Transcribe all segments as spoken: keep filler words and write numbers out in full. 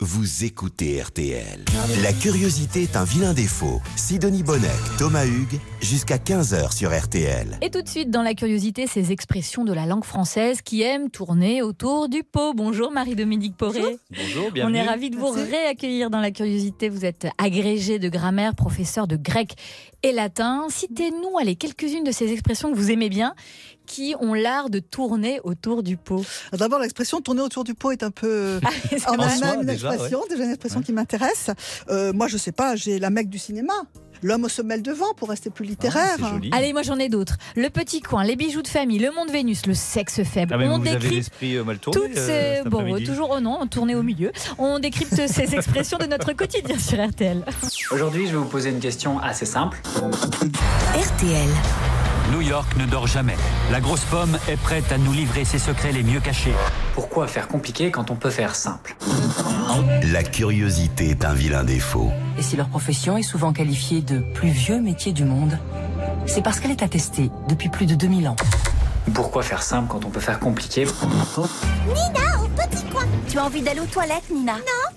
vous écoutez R T L. La curiosité est un vilain défaut. Sidonie Bonnec, Thomas Hugues, jusqu'à quinze heures sur R T L. Et tout de suite, dans la curiosité, ces expressions de la langue française qui aiment tourner autour du pot. Bonjour Marie-Dominique Poré. Bonjour, Bonjour bienvenue. On est ravis de vous Merci. réaccueillir dans la curiosité. Vous êtes agrégé de grammaire, professeur de grec et latin. Citez-nous, allez, quelques-unes de ces expressions que vous aimez bien, qui ont l'art de tourner autour du pot. D'abord, l'expression tourner autour du pot est un peu... Ah, c'est en vrai. elle-même une déjà, expression, ouais. déjà une expression Ouais. qui m'intéresse. Euh, moi, je sais pas, j'ai la Mecque du cinéma. L'homme au sommet le devant, pour rester plus littéraire. Ah, c'est joli. Allez, moi j'en ai d'autres. Le petit coin, les bijoux de famille, le monde Vénus, le sexe faible. Ah, mais On vous avez décrit l'esprit euh, mal tourné. toutes euh, ces... cet Bon, après-midi. toujours, oh non, tourner au milieu. On décrypte ces expressions de notre quotidien sur R T L. Aujourd'hui, je vais vous poser une question assez simple. R T L. New York ne dort jamais. La grosse pomme est prête à nous livrer ses secrets les mieux cachés. Pourquoi faire compliqué quand on peut faire simple ? La curiosité est un vilain défaut. Et si leur profession est souvent qualifiée de plus vieux métier du monde, c'est parce qu'elle est attestée depuis plus de deux mille ans. Pourquoi faire simple quand on peut faire compliqué ? Tu as envie d'aller aux toilettes, Nina?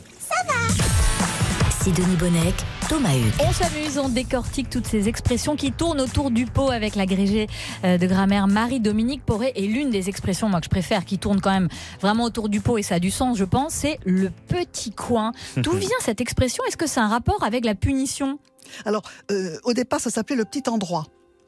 Sidonie Bonnec, Thomas Hugues. On s'amuse, on décortique toutes ces expressions qui tournent autour du pot avec l'agrégée euh, de grammaire Marie-Dominique Poré. Et l'une des expressions, moi, que je préfère, qui tourne quand même vraiment autour du pot, et ça a du sens, je pense, c'est le petit coin. D'où vient cette expression? Est-ce que c'est un rapport avec la punition? Alors, euh, au départ, ça s'appelait le petit endroit.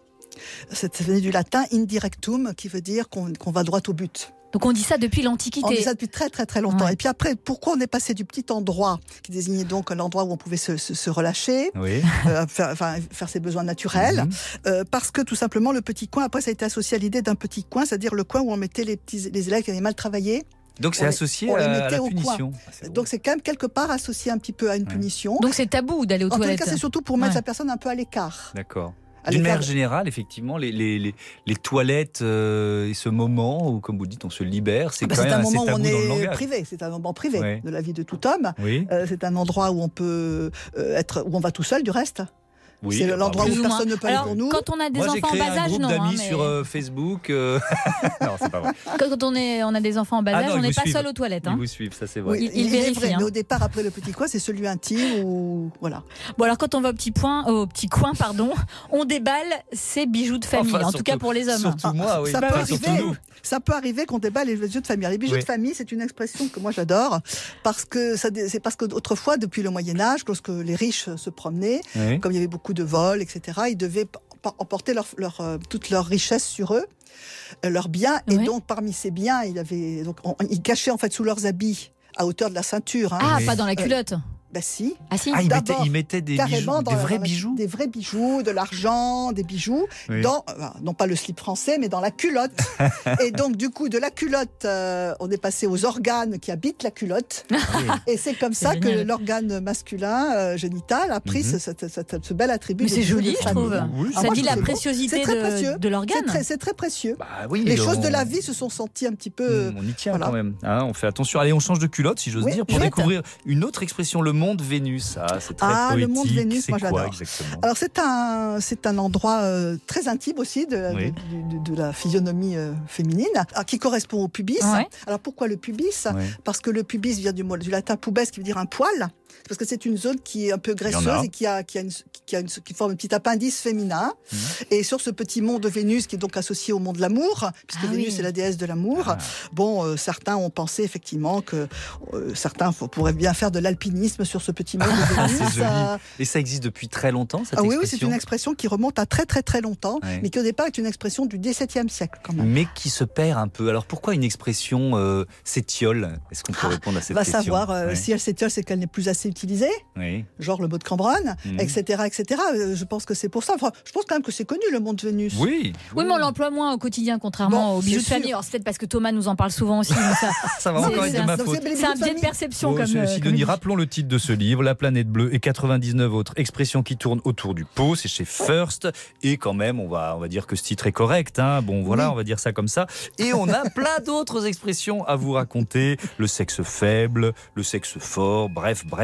Ça venait du latin indirectum, qui veut dire qu'on qu'on va droit au but. Donc on dit ça depuis On l'Antiquité. dit ça depuis très très très longtemps. Ouais. Et puis après, pourquoi on est passé du petit endroit, qui désignait donc l'endroit où on pouvait se, se, se relâcher, Oui. euh, faire, enfin, faire ses besoins naturels, Mhm. euh, parce que tout simplement le petit coin, après ça a été associé à l'idée d'un petit coin, c'est-à-dire le coin où on mettait les, petits, les élèves qui avaient mal travaillé. Donc c'est On les- associé on les à, mettait à la au punition. Ah, c'est Donc c'est quand même quelque part associé un petit peu à une Ouais. punition. Donc c'est tabou d'aller aux En tous les toilettes. cas, c'est surtout pour mettre Ouais. la personne un peu à l'écart. D'accord. À D'une l'écart manière de- générale, effectivement, les, les, les, les toilettes euh, et ce moment où, comme vous dites, on se libère, c'est Ah bah, quand c'est même un assez moment où tabou on dans le est langage. privé, c'est un moment privé Ouais. de la vie de tout homme. Oui. Euh, c'est un endroit où on peut euh, être, où on va tout seul du reste. Oui, c'est bah, l'endroit oui. où Plus ou moins. personne ne peut aller Alors, pour nous. quand on a des Moi, j'ai enfants en créé bas un âge, groupe non. hein, d'amis mais- sur euh, Facebook. euh, non, c'est pas vrai. Quand quand on, est, on a des enfants en bas Ah âge, non, on ils n'est vous pas suivent. seul aux toilettes. Ils Hein. vous suivent, ça c'est vrai. Oui, il il, est vérifie, vrai, hein. mais au départ, après le petit coin, c'est celui intime où voilà. Bon, alors quand on va au petit, point, au petit coin, pardon, on déballe ses bijoux de famille, Enfin, en tout surtout- cas pour les hommes. Surtout moi, oui. ça, Enfin, peut surtout arriver, nous. ça peut arriver qu'on déballe les bijoux de famille. Les bijoux Oui. de famille, c'est une expression que moi j'adore parce que ça, dé- c'est parce qu'autrefois, depuis le Moyen Âge, lorsque les riches se promenaient, Oui. comme il y avait beaucoup de vols, et cetera, ils devaient p- p- emporter leur, leur, euh, toute leur richesse sur eux, euh, leurs biens, et Ouais. donc parmi ces biens, il y avait, donc, on- ils cachaient en fait sous leurs habits, à hauteur de la ceinture. Hein. Ah, Oui. pas dans la culotte. Ben si. Ah si. Ah, ils mettaient, D'abord, ils mettaient des Carrément bijoux, dans des la- vrais dans la- bijoux. Des vrais bijoux, de l'argent, des bijoux, Oui. dans, euh, non pas le slip français, mais dans la culotte. Et donc, du coup, de la culotte, euh, on est passé aux organes qui habitent la culotte. Et c'est comme C'est ça génial. que l'organe masculin, euh, génital, a pris Mhm. ce, ce- ce- ce bel attribut. Mais de c'est bijoux joli, de je famille. trouve. Oui, Ah, Ça moi, dit je la trouve que c'est beau. préciosité C'est très de, précieux. de l'organe. C'est très, c'est très précieux. Bah oui, Les on- choses de la vie se sont senties un petit peu... Mmh, on y tient voilà. quand même. Hein, on fait attention. Allez, on change de culotte, si j'ose Oui, dire, pour chouette. découvrir une autre expression, le monde Vénus. Ah, c'est très Ah, le poétique. monde Vénus, c'est moi, quoi j'adore. exactement? Alors c'est un c'est un endroit euh, très intime aussi de, la- Oui. de, de- de la physionomie euh, féminine, alors, qui correspond au pubis. Ouais. Alors pourquoi le pubis? Ouais. Parce que le pubis vient du, mot- du latin pubes qui veut dire un poil. Parce que c'est une zone qui est un peu y en a. graisseuse et qui a qui a une, qui a une qui forme un petit appendice féminin. Mmh. Et sur ce petit mont de Vénus qui est donc associé au mont de l'amour, puisque Ah Vénus oui. est la déesse de l'amour. Ah. Bon, euh, certains ont pensé effectivement que euh, certains faut- pourraient bien faire de l'alpinisme sur ce petit mont de Ah, Vénus. c'est joli. Euh, Et ça existe depuis très longtemps, cette ah oui, oui, expression c'est une expression qui remonte à très très très longtemps, Ouais. mais qui au départ est une expression du dix-septième siècle quand même. mais qui se perd un peu. Alors pourquoi une expression euh, s'étiole? Est-ce qu'on peut Ah, répondre à cette Va question? savoir euh, Ouais. si elle s'étiole, c'est qu'elle n'est plus assez utilisée, Oui. genre le mot de Cambronne, Mhm. et cetera, et cetera. Euh, Je pense que c'est pour ça. Enfin, je pense quand même que c'est connu le monde de Vénus. Oui. Oui, mais on l'emploie moins au quotidien, contrairement Bon, aux bijoux de c'est sûr. famille. Alors c'est peut-être parce que Thomas nous en parle souvent aussi. mais ça, Ça va C'est- encore être c'est de un- ma donc faute. c'est- les c'est un bijoux de biais de famille. perception. Bon, comme, Monsieur euh, Sidonie, comme il dit. rappelons le titre de ce livre, La planète bleue et quatre-vingt-dix-neuf autres expressions qui tournent autour du pot. C'est chez First. Et quand même, on va, on va dire que ce titre est correct. Hein. Bon, voilà, Oui. on va dire ça comme ça. Et on a plein d'autres expressions à vous raconter. Le sexe faible, le sexe fort, bref, bref.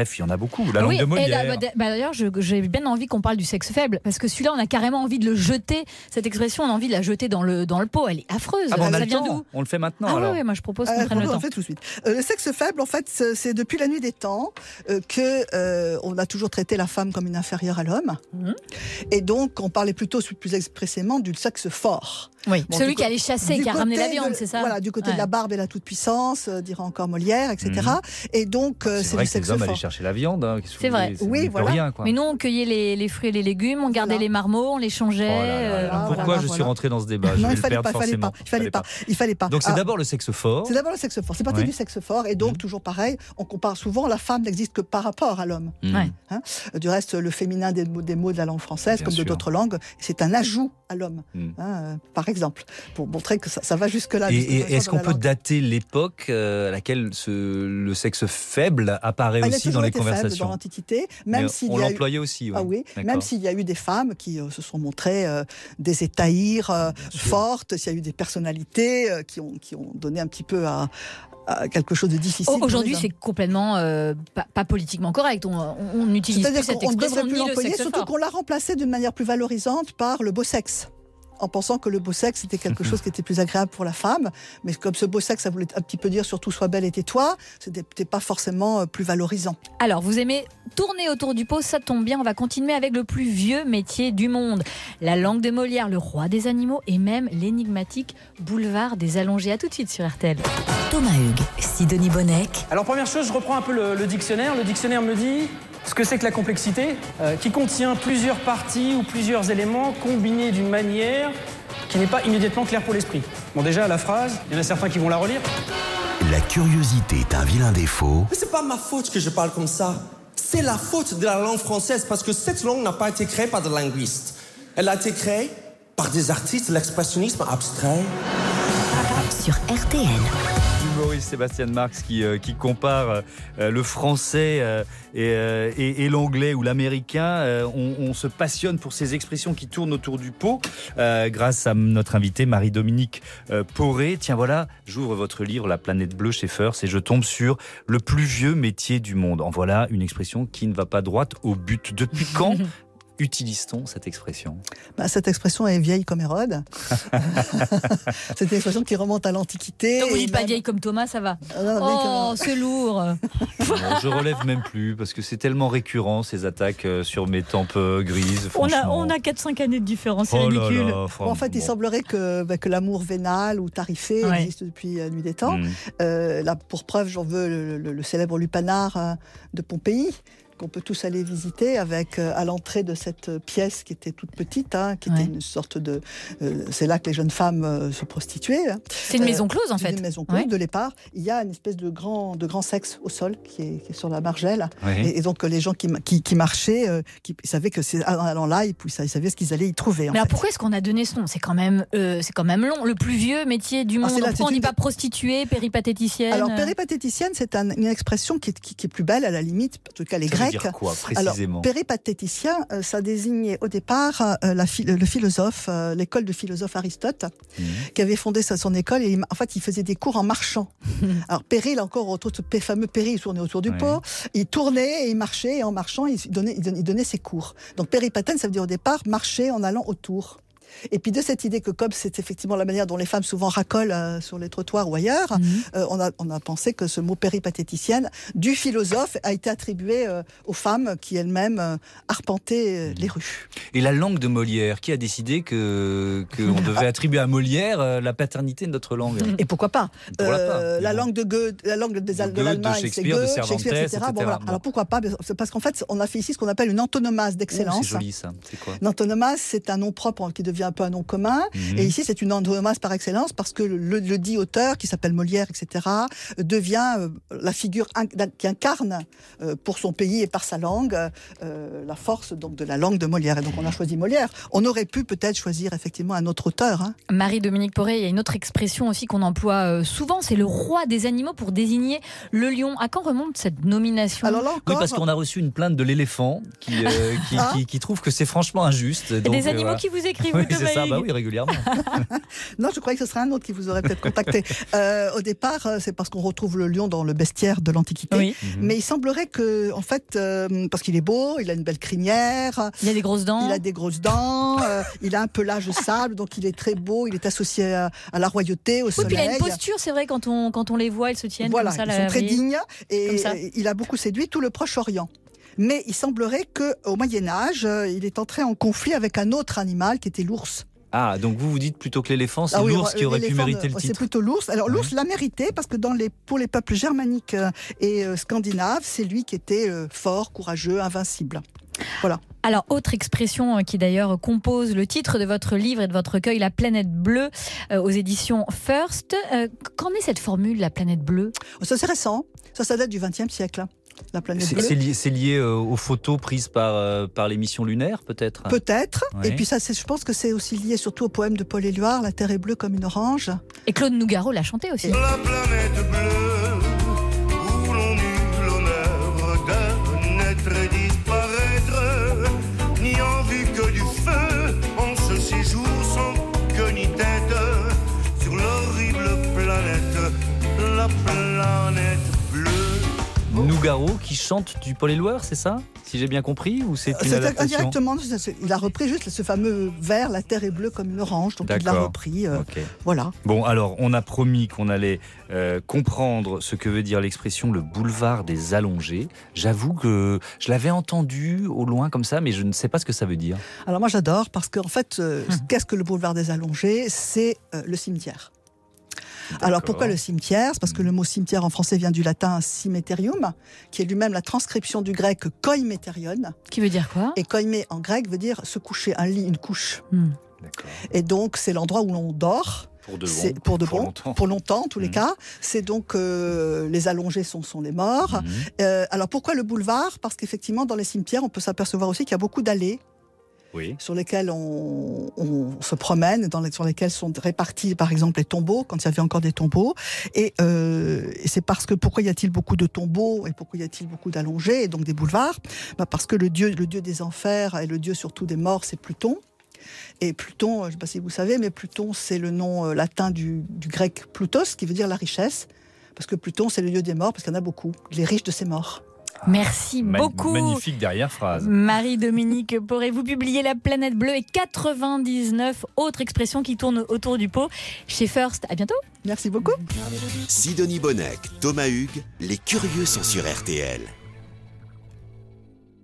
bref, il y en a beaucoup. La langue oui, de Molière. Et là, bah, d'ailleurs, je- j'ai bien envie qu'on parle du sexe faible, parce que celui-là, on a carrément envie de le jeter. Cette expression, on a envie de la jeter dans le, dans le pot. Elle est affreuse. Ah bon, on ça a le vient temps. d'où? On le fait maintenant. Ah alors. ouais, ouais, moi je propose qu'on Euh, prenne le on temps. fait tout de suite. Euh, le sexe faible, en fait, c'est c'est depuis la nuit des temps euh, que euh, on a toujours traité la femme comme une inférieure à l'homme, Mhm. et donc on parlait plutôt plus expressément du sexe fort. Oui, Bon, celui du qui co- allait chasser, du qui a ramené la côté viande, de- c'est ça? Voilà, du côté Ouais. de la barbe et la toute-puissance, euh, dira encore Molière, et cetera. Et donc, euh, C'est c'est vrai le que les sexe hommes fort. allaient chercher la viande. Hein, C'est vrai. Oui, on n'y peut voilà. rien, quoi. Mais nous, on cueillait les, les fruits et les légumes, on gardait Voilà. les marmots, on les changeait. Oh là là là euh, là. Pourquoi voilà, je suis voilà. rentré dans ce débat? Je Non, vais il le fallait perdre pas, il fallait pas, forcément. il fallait pas, il fallait pas. Donc c'est Ah, d'abord le sexe fort. C'est d'abord le sexe fort. C'est parti Ouais. du sexe fort. Et donc, Mhm. toujours pareil, on compare souvent, la femme n'existe que par rapport à l'homme. Mmh. Ouais. Hein. Du reste, le féminin des mots, des mots de la langue française, Bien comme sûr. de d'autres langues, c'est un ajout à l'homme, Mm. hein, euh, par exemple, pour montrer que ça, ça va jusque-là. Et, jusqu'au et ressort est-ce de qu'on la peut langue. dater l'époque euh, à laquelle ce, le sexe faible apparaît Ah, il a aussi dans toujours les été faible conversations? dans l'Antiquité, même Mais s'il on y a eu... l'employait aussi. Ouais. Ah oui, D'accord. même s'il y a eu des femmes qui euh, se sont montrées euh, des étaïres euh, fortes, s'il y a eu des personnalités euh, qui, ont, qui ont donné un petit peu à, à quelque chose de difficile. Oh, pour Aujourd'hui, les hommes. c'est complètement euh, pas, pas politiquement correct. On, on, on n'utilise plus C'est-à-dire cette qu'on ne expression devrait plus ni le l'employer, sexe surtout fort. qu'on l'a remplacé d'une manière plus valorisante par le beau sexe, en pensant que le beau sexe c'était quelque chose qui était plus agréable pour la femme, mais comme ce beau sexe, ça voulait un petit peu dire surtout sois belle et tais-toi, c'était peut-être pas forcément euh, plus valorisant. Alors, vous aimez tourner autour du pot, ça tombe bien, on va continuer avec le plus vieux métier du monde. La langue de Molière, le roi des animaux et même l'énigmatique boulevard des allongés. À tout de suite sur R T L. Thomas Hugues, Sidonie Bonnec. Alors première chose, je reprends un peu le, le dictionnaire. Le dictionnaire me dit ce que c'est que la complexité, euh, qui contient plusieurs parties ou plusieurs éléments combinés d'une manière qui n'est pas immédiatement claire pour l'esprit. Bon déjà, la phrase, il y en a certains qui vont la relire. La curiosité est un vilain défaut. Mais c'est pas ma faute que je parle comme ça. C'est la faute de la langue française parce que cette langue n'a pas été créée par des linguistes. Elle a été créée par des artistes de l'expressionnisme abstrait. Sur R T L. L'humoriste Sébastien Marx qui, euh, qui compare euh, le français euh, et, euh, et, et l'anglais ou l'américain. Euh, on, on se passionne pour ces expressions qui tournent autour du pot euh, grâce à notre invitée Marie-Dominique euh, Poré. Tiens voilà, j'ouvre votre livre La planète bleue chez First et je tombe sur le plus vieux métier du monde. En voilà une expression qui ne va pas droite au but. Depuis quand utilise-t-on cette expression? Bah, cette expression est vieille comme Hérode. C'est une expression qui remonte à l'Antiquité. Donc vous et dites pas même- vieille comme Thomas, ça va. Ah, non, vieille comme Oh, Hérode. c'est lourd. Non, je relève même plus parce que c'est tellement récurrent ces attaques euh, sur mes tempes euh, grises. On a, franchement. on a quatre cinq années de différence, c'est Oh là ridicule. là, Bon, franchement, en fait, il bon. semblerait que, bah, que l'amour vénal ou tarifé Ouais. existe depuis la nuit des temps. Mm. Euh, là, pour preuve, j'en veux le, le- le célèbre lupanar euh, de Pompéi, qu'on peut tous aller visiter, avec euh, à l'entrée de cette pièce qui était toute petite, hein, qui Ouais. était une sorte de... euh, c'est là que les jeunes femmes euh, se prostituaient. hein. C'est une Euh, maison close en C'est fait. une maison close Ouais. de l'épart. Il y a une espèce de grand, de grand sexe au sol qui est, qui est sur la margelle. Oui. Et, et donc euh, les gens qui, qui, qui marchaient, euh, qui ils savaient que c'est en allant là, ils, ils savaient ce qu'ils allaient y trouver. en Mais alors fait. pourquoi est-ce qu'on a donné ce nom? C'est quand même, euh, c'est quand même long. Le plus vieux métier du monde. Ah, c'est là, Pourquoi on c'est dit une pas des- prostituée, péripatéticienne? Alors, péripatéticienne, c'est un- une expression qui est, qui, qui est plus belle à la limite, en tout cas les Ça veut Grecs. dire quoi Alors, précisément? péripatéticien, euh, ça désignait au départ euh, la, phi- le philosophe, euh, l'école de philosophe Aristote, Mmh. qui avait fondé sa, son école. Et il- en fait, il faisait des cours en marchant. Alors, péri, là encore, autour de ce p- fameux péri, il tournait autour du Ouais. pot. Il tournait et il marchait, et en marchant, il donnait, il donnait, il donnait ses cours. Donc, péripatène, ça veut dire au départ marcher en allant autour. Et puis de cette idée que comme c'est effectivement la manière dont les femmes souvent racolent euh, sur les trottoirs ou ailleurs, Mhm. euh, on, a, on a pensé que ce mot péripatéticienne du philosophe a été attribué euh, aux femmes qui elles-mêmes euh, arpentaient euh, les rues. Et la langue de Molière, qui a décidé que qu'on devait attribuer à Molière euh, la paternité de notre langue? Et pourquoi pas, Pourquoi pas, Euh, La mais bon. langue de Goethe, la langue des, De de Goethe, de l'Allemagne, c'est Shakespeare, de Goethe, Cervantes, Shakespeare, et cetera. et cetera. Bon, voilà. Bon. Alors pourquoi pas? C'est parce qu'en fait, on a fait ici ce qu'on appelle une antonomase Oh, d'excellence. c'est joli ça. C'est quoi? Une antonomase, c'est un nom propre qui devient un peu un nom commun. Mhm. Et ici, c'est une antonomase par excellence parce que le, le dit auteur, qui s'appelle Molière, et cetera, euh, devient euh, la figure in- qui incarne euh, pour son pays et par sa langue euh, la force donc de la langue de Molière. Et donc, on a choisi Molière. On aurait pu peut-être choisir effectivement un autre auteur. Hein. Marie-Dominique Poré, il y a une autre expression aussi qu'on emploie euh, souvent, c'est le roi des animaux pour désigner le lion. À quand remonte cette nomination? Alors là Oui, encore, parce qu'on a reçu une plainte de l'éléphant qui, euh, qui, Ah. qui, qui trouve que c'est franchement injuste. Il y a Donc, des euh, animaux voilà. qui vous écrivent, Oui, Oui, c'est ça, bah oui, régulièrement. Non, je croyais que ce serait un autre qui vous aurait peut-être contacté. Euh, au départ, c'est parce qu'on retrouve le lion dans le bestiaire de l'Antiquité. Oui. Mais il semblerait que, en fait, euh, parce qu'il est beau, il a une belle crinière. Il a des grosses dents. Il a des grosses dents. euh, il a un pelage sable, donc il est très beau. Il est associé à, à la royauté, au Oui, soleil. puis il a une posture, c'est vrai, quand on, quand on les voit, ils se tiennent Voilà, comme ça. ils là, sont très oui. dignes. Et Comme ça. il a beaucoup séduit tout le Proche-Orient. Mais il semblerait qu'au Moyen-Âge, euh, il est entré en conflit avec un autre animal qui était l'ours. Ah, donc vous vous dites plutôt que l'éléphant, c'est Ah oui, l'ours qui aurait pu l'éléphant, mériter le C'est titre. plutôt l'ours. Alors l'ours Ouais. l'a mérité parce que dans les, pour les peuples germaniques euh, et euh, scandinaves, c'est lui qui était euh, fort, courageux, invincible. Voilà. Alors, autre expression euh, qui d'ailleurs compose le titre de votre livre et de votre recueil, La planète bleue, euh, aux éditions First. Euh, Qu'en est cette formule, la planète bleue? Ça c'est récent. Ça, ça date du vingtième siècle. La planète C'est bleue. c'est lié, c'est lié euh, aux photos prises par, euh, par les missions lunaires, peut-être. Peut-être. Ouais. Et puis ça, c'est- je pense que c'est aussi lié surtout au poème de Paul Éluard, La terre est bleue comme une orange. Et Claude Nougaro l'a chanté aussi. La planète bleue, où l'on eut l'honneur de naître et disparaître, n'ayant vu que du feu en ce séjour sans queue ni tête, sur l'horrible planète, la planète bleue. Nougaro qui chante du Paul Éluard, c'est ça? Si j'ai bien compris, ou c'est une C'est adaptation? indirectement, c'est- c'est- il a repris juste ce fameux vers, La terre est bleue comme une orange, donc il l'a D'accord. repris. euh, Ok. Voilà. Bon, alors, on a promis qu'on allait euh, comprendre ce que veut dire l'expression le boulevard des allongés. J'avoue que je l'avais entendu au loin comme ça, mais je ne sais pas ce que ça veut dire. Alors moi j'adore parce qu'en fait, euh, qu'est-ce que le boulevard des Allongés? C'est euh, le cimetière. Alors pourquoi le cimetière? C'est parce que le mot cimetière en français vient du latin cimeterium, qui est lui-même la transcription du grec koiméterion. Qui veut dire quoi? Et koimé en grec veut dire se coucher, un lit, une couche. Hmm. Et donc c'est l'endroit où l'on dort. Pour de bon, C'est pour de pour bon, longtemps. pour longtemps en tous les Mhm. cas. C'est donc euh, les allongés sont, sont les morts. Mhm. Euh, alors pourquoi le boulevard? Parce qu'effectivement dans les cimetières on peut s'apercevoir aussi qu'il y a beaucoup d'allées Oui. sur lesquelles on, on se promène, dans les, sur lesquelles sont répartis par exemple les tombeaux, quand il y avait encore des tombeaux. Et, euh, et c'est parce que pourquoi y a-t-il beaucoup de tombeaux et pourquoi y a-t-il beaucoup d'allongés et donc des boulevards? Bah parce que le dieu, le dieu des enfers et le dieu surtout des morts, c'est Pluton. Et Pluton, je ne sais pas si vous savez, mais Pluton, c'est le nom euh, latin du, du grec Plutos, qui veut dire la richesse. Parce que Pluton, c'est le dieu des morts, parce qu'il y en a beaucoup. Il est riche de ses morts. Merci Ma- beaucoup. Magnifique derrière phrase. Marie-Dominique Poré, vous publiez La planète bleue et quatre-vingt-dix-neuf autres expressions qui tournent autour du pot chez First. À bientôt. Merci beaucoup. Sidonie Bonnec, Thomas Hugues, les curieux sont sur R T L.